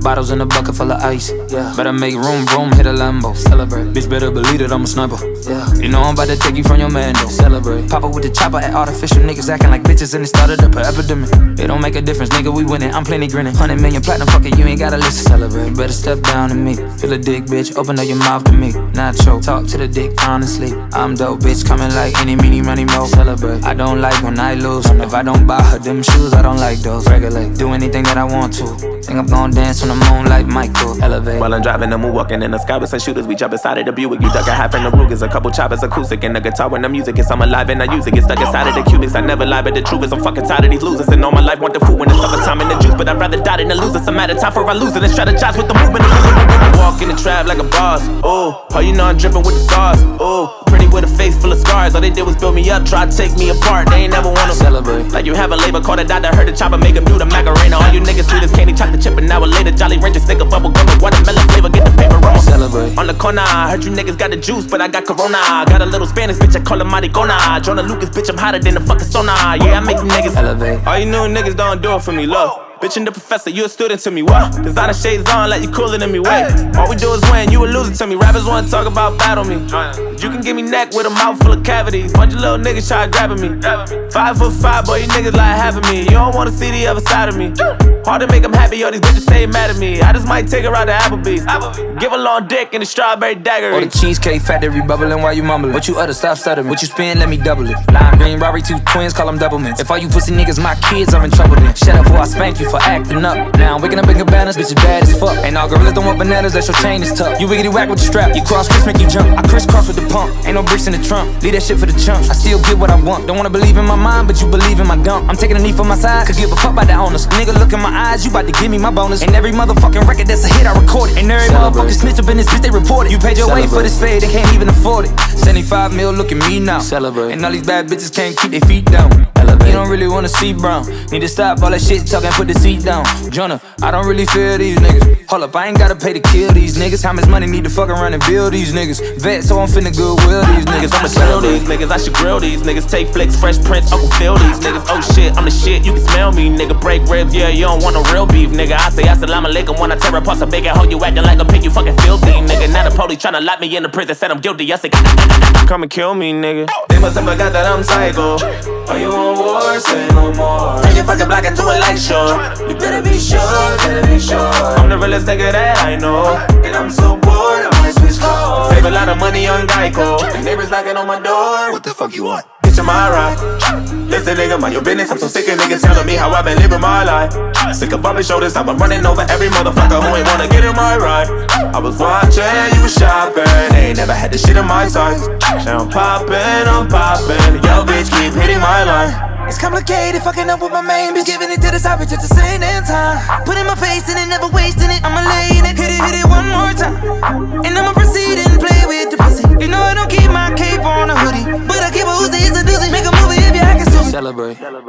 Bottles in a bucket full of ice. Yeah. Better make room, hit a Lambo. Celebrate. Bitch, better believe that I'm a sniper. Yeah. You know I'm about to take you from your man, though. Celebrate. Pop up with the chopper at artificial niggas acting like bitches and it started up an epidemic. It don't make a difference, nigga, we winning. I'm plenty grinning. 100 million platinum, fuck it, you ain't gotta listen. Celebrate. Better step down to me. Feel a dick, bitch, open up your mouth to me. Nacho, talk to the dick, honestly. I'm dope, bitch, coming like any, meeny, money, mo. Celebrate. I don't like when I lose. If I don't buy her them shoes, I don't like those. Regulate. Do anything that I want to. Think I'm gon' dance on the moon like Michael. Elevate. While I'm driving the moon, walking in the sky with some shooters. We jump inside of the Buick. You duck a half in the Rugers. A couple choppers, acoustic, and the guitar when the music is. I'm alive and I use it. Get stuck inside of the cubics. I never lie, but the truth is I'm fucking tired of these losers. And all my life want the food when it's summertime in the juice. But I'd rather die than to lose it. Some out of time for I lose it and strategize with the movement. Walk in the trap like a boss. Oh, you know I'm dripping with the sauce. Oh, pretty with a face full of scars. All they did was build me up, try to take me apart. They ain't never wanna celebrate. Like you have a labor, call the doctor, heard the chopper, make him do the Macarena. All you niggas sweet as candy, chocolate chip, an hour later, Jolly Rancher, stick a bubble gum with watermelon flavor, get the paper roll. Celebrate. On the corner, I heard you niggas got the juice, but I got Corona. Got a little Spanish bitch, I call her Maricona. Jonah Lucas, bitch, I'm hotter than the fucking sauna. Yeah, I make you niggas elevate. All you new niggas don't do it for me, look. Bitch and the professor, you a student to me, what? Designer shades on like you cooler than me, wait. All we do is win, you a loser to me. Rappers wanna talk about battle me. But you can give me neck with a mouth full of cavities. Bunch of little niggas try grabbing me. 5'5", boy, you niggas like half of me. You don't wanna see the other side of me. Hard to make them happy, all these bitches stay mad at me. I just might take her out to Applebee's. Give a long dick and a strawberry dagger. Or the cheesecake factory bubbling while you mumbling. What you utter, stop stuttering. What you spin, let me double it. Lime green, Robbery, two twins, call them double mints. If all you pussy niggas my kids, I'm in trouble then. Shut up or I spank you for acting up. Now I'm waking up in cabanas, bitch is bad as fuck. Ain't all gorillas don't want bananas, that your chain is tough. You wiggity whack with the strap, you cross Chris make you jump. I crisscross with the pump, ain't no bricks in the trunk. Leave that shit for the chumps, I still get what I want. Don't wanna believe in my mind, but you believe in my dump. I'm taking a knee for my side, could give a fuck about the owners. Nigga look in my eyes, you bout to give me my bonus. And every motherfucking record that's a hit, I record it. And every motherfucking snitch up in this bitch, they report it. You paid your way for this fade, they can't even afford it. 75 mil, look at me now. Celebrate. And all these bad bitches can't keep their feet down. Elevate. You don't really wanna see brown. Need to stop all that shit talking, put the seat down. Jonah, I don't really feel these niggas. Hold up, I ain't gotta pay to kill these niggas. How much money need to fuck around and build these niggas? Vet, so I'm finna goodwill these niggas. I'ma kill these niggas, I should grill these niggas. Take flicks, Fresh Prince, Uncle Phil these niggas. Oh shit, I'm the shit, you can smell me, nigga. Break ribs, yeah, you don't want no real beef, nigga. I say assalamu alaikum when I tear apart a big hoe. You acting like a pig, you fucking filthy, nigga. Now the police tryna lock me in the prison, said I'm guilty. I say, come and kill me, nigga. They must have forgot that I'm psycho. Are you on war? Say no more. Turn your fucking block into a light show. You better be sure, I'm the realest nigga that I know. And I'm so bored, I might switch clothes. Save a lot of money on Geico. The neighbors knocking on my door. What the fuck you want? Bitch, I'm alright. Listen, nigga, mind your business. I'm so sick of niggas telling me how I've been living my life. Sick of bumping shoulders, I've been running over every motherfucker who ain't wanna get in my ride. I was watching, you was shopping. Ain't never had this shit in my size. Now I'm popping. Yo, bitch, keep hitting my line. It's complicated, fucking up with my main bitch. Giving it to the side bitch at the same damn time. Putting my face in it, never wasting it. I'ma lay in it, hit it one more time. And I'ma proceed and play with the pussy. You know I don't keep my cape on a hoodie, but I keep a Uzi, it's a doozy. Make a movie if you act so. Celebrate.